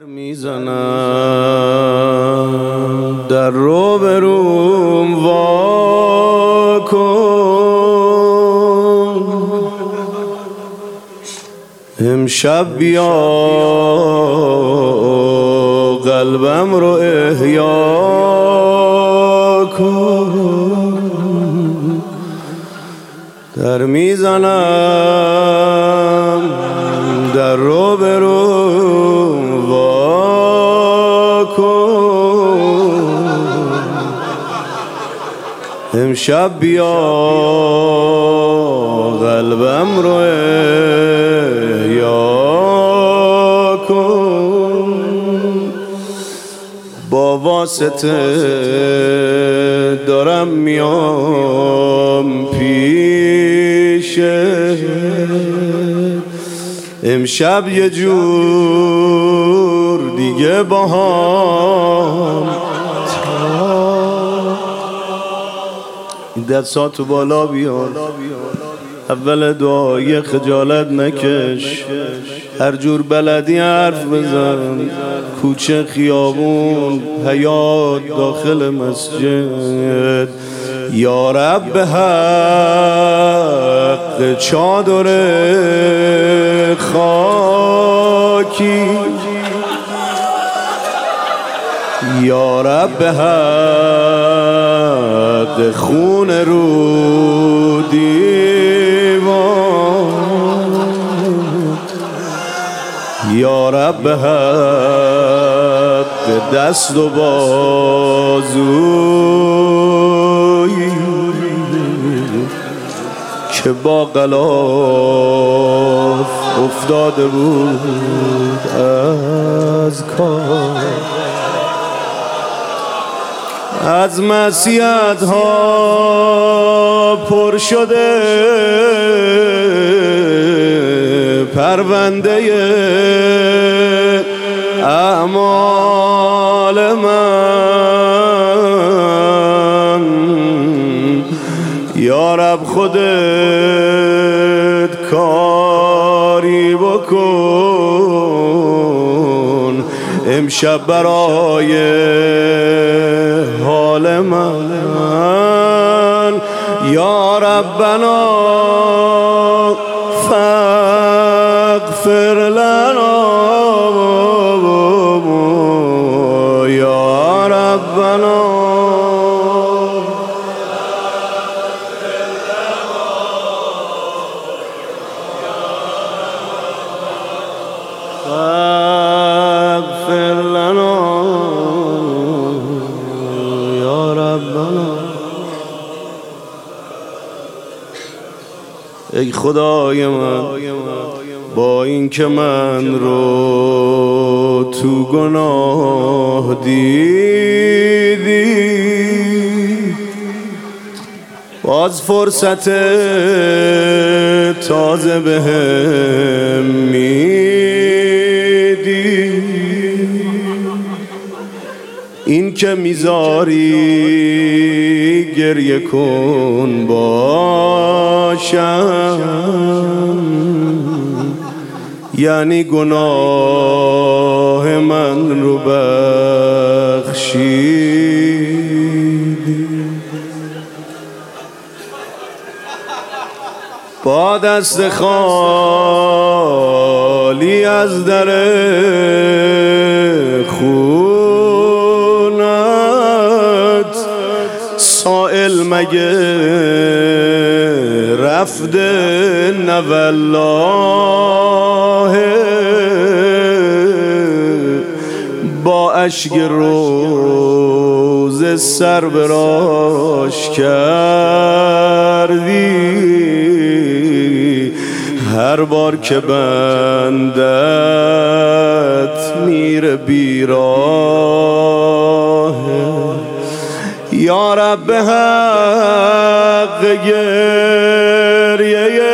میزنم در رو به روم وا کن، امشب بیا قلبم رو احیا کن. در میزنم در رو به روم وا کن، امشب بیا قلبم رو احیا کن. با واسطه دارم میام پیشه، امشب یه جور دیگه با هم این دستات تو بالا بیار، اول دعای خجالت نکش، هر جور بلدی حرف بزن، کوچه خیابون حیاط داخل مسجد. یا رب به حق چادر خاکی، یا رب به حق خون رو دیوان، یا رب به حق دست و بازوی که با غلاف افتاده بود از کار، از معصیت ها پر شده پرونده اعمال من. یا رب خودت کاری بکن امشب برای حال من. یا ربنا فاغفر لنا، یا ربنا فاغفر لنا، یا ربنا. ای خدای من، با این که من رو تو گناه دیدی، باز فرصت تازه بهم میدی. این که میذاری گریه کن باشم، یعنی گناه من رو بخشیدی. با دست خالی از در خونت سائل مگه رفته نه والله، با اشک روز سر براش کردی، هر بار که بندت میره بیراه. یا رب به حق گریه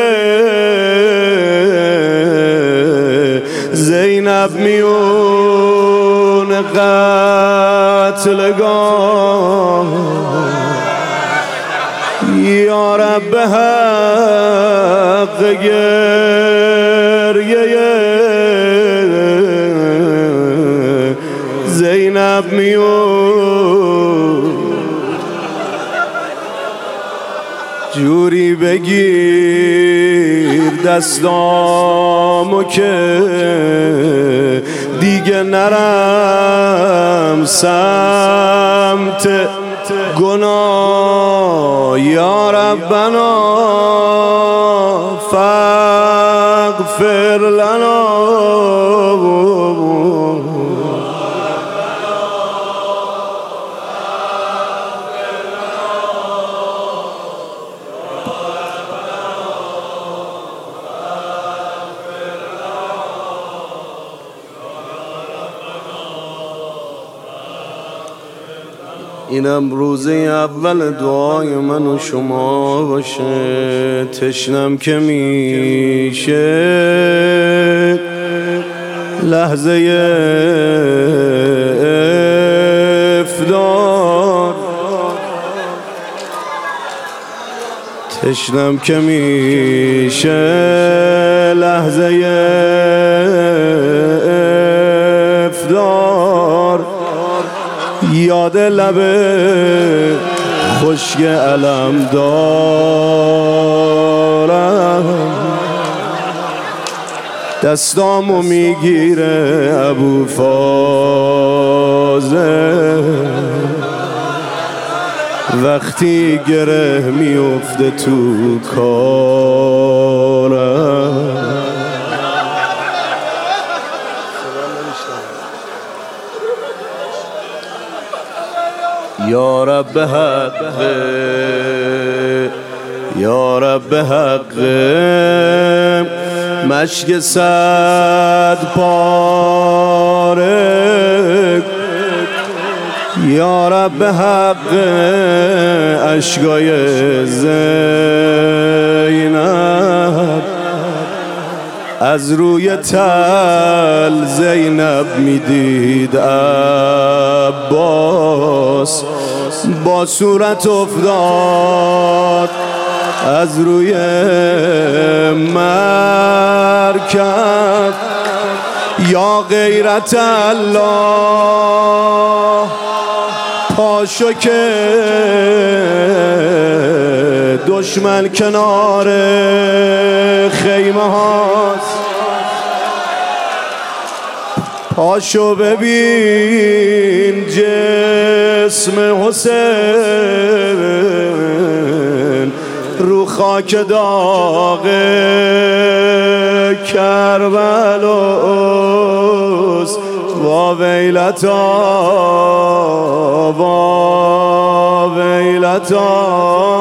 زینب میون قتلگاه، یا رب به حق گریه دوری بگیر دستامو که دیگه نرم سمت گناه. یا ربنا فاغفر لنا اینم روزه اول دعای من و شما باشه. تشنم که میشه لحظه افطار، تشنم که میشه لحظه افطار. یاد لبه خشک علم دارم، دستامو میگیره ابو فاضل وقتی گره میفته تو کارم. یا رب حق، یا رب حق، مشک صد پاره. یا رب حق، اشکای زینب از روی تل زینب میدید عباس با صورت افتاد از روی مرکب. یا غیرت الله پاشو که دشمن کنار خیمه هاست، پاشو ببین جسم حسین رو خاک داغ کربلاست. وا ویلتا وا ویلتا.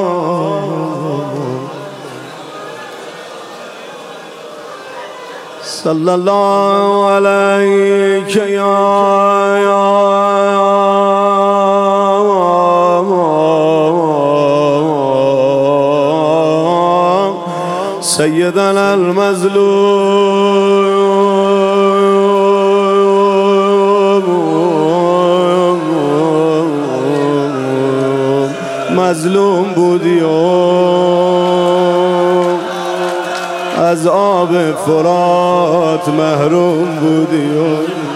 صلی الله علیک یا سیدنا المظلوم. مظلوم بودی و از آب فرات محروم بودی و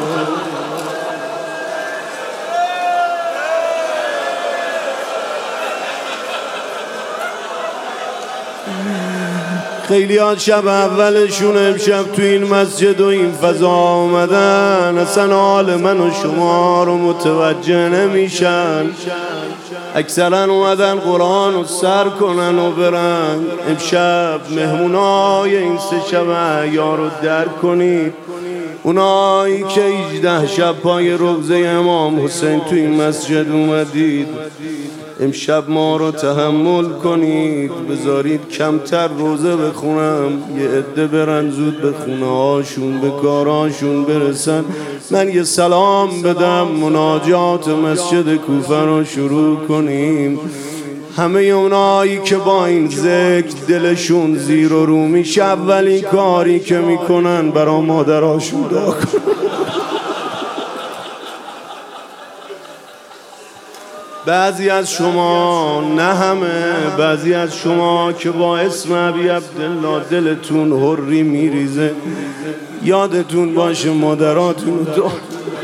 خیلی ها شب اولشون امشب تو این مسجد و این فضا آمدن، اصلا حال من و شما رو متوجه نمیشن. اکثرا اومدن قرآن رو سر کنن و برن. امشب مهمونای این 3 شب احیا رو درک کنید. اونایی که 18 شب پای روضه امام حسین تو این مسجد اومدید، امشب ما رو تحمل کنید. بذارید کمتر روزه بخونم، یه عده برن زود به خونه هاشون به کاراشون برسن، من یه سلام بدم، مناجات مسجد کوفه رو شروع کنیم. همه اونایی که با این ذکر دلشون زیر و رو میشه، اولین کاری که میکنن برا مادراشون دعا کنن. بعضی از شما، نه همه، بعضی از شما که با اسم ابی عبدالله دلتون حری میریزه، یادتون باشه مادراتون رو دعا.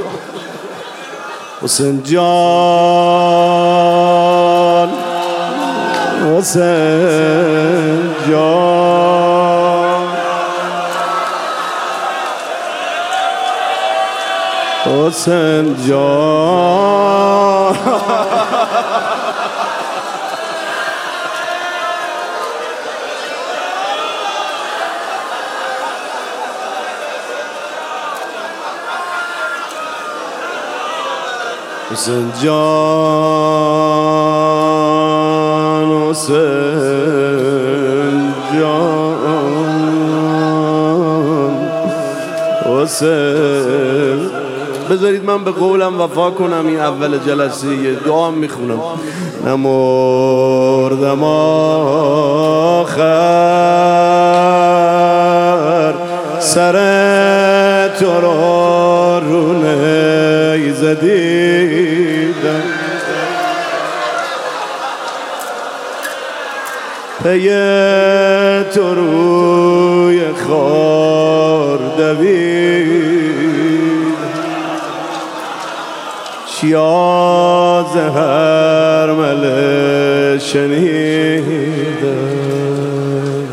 حسین جان، حسین جان حسین جان حسین جان حسین جان حسین. بذارید من به قولم وفا کنم. این اول جلسه یه دعا میخونم. نمردم آخر سر تو را رو نیزه دیدم، پی تو روی خار دوید، چیاز هر مله شنیدم،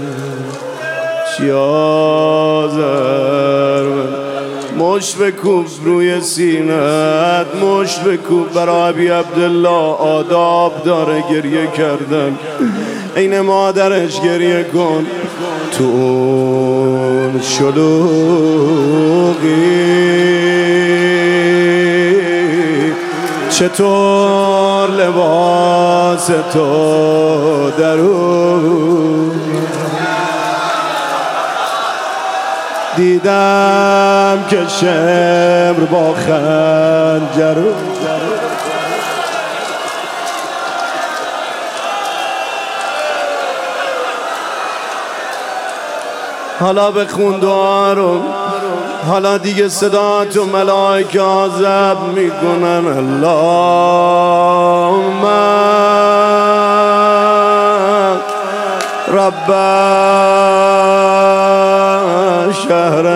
چیاز هر مله. مشت بکوب روی سینت، مشت بکوب برای ابی عبدالله. آداب داره گریه کردن، عین مادرش گریه کن. تو اون شلوغی چطور لباس تو درون دیدم که شمر با خنجر. حالا بخون دعا رو، حالا دیگه صدا تو ملائکه عذب میکنن. اللهم رب شهر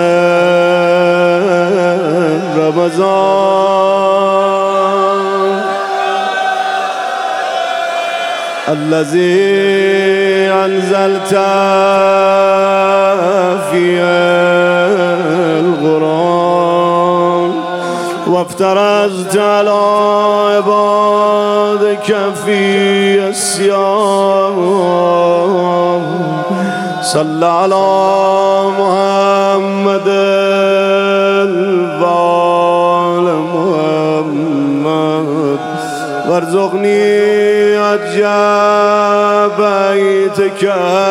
رمضان الذي أنزلت فيه القرآن وافترضت على عبادك فيه الصيام صل على محمد وآل محمد وارزقني أجاب بيتك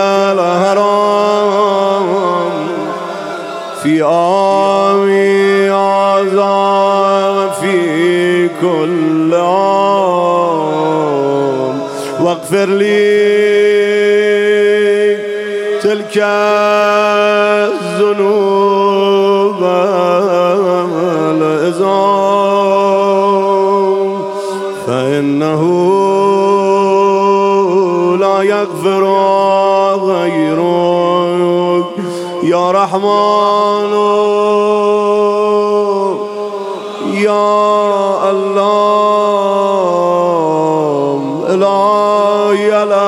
الحرام في عامي هذا في كل عام واغفر لي تلك الذنوب العظام فإنه لا يغفر غيرك يا رحمن يا الله إلهي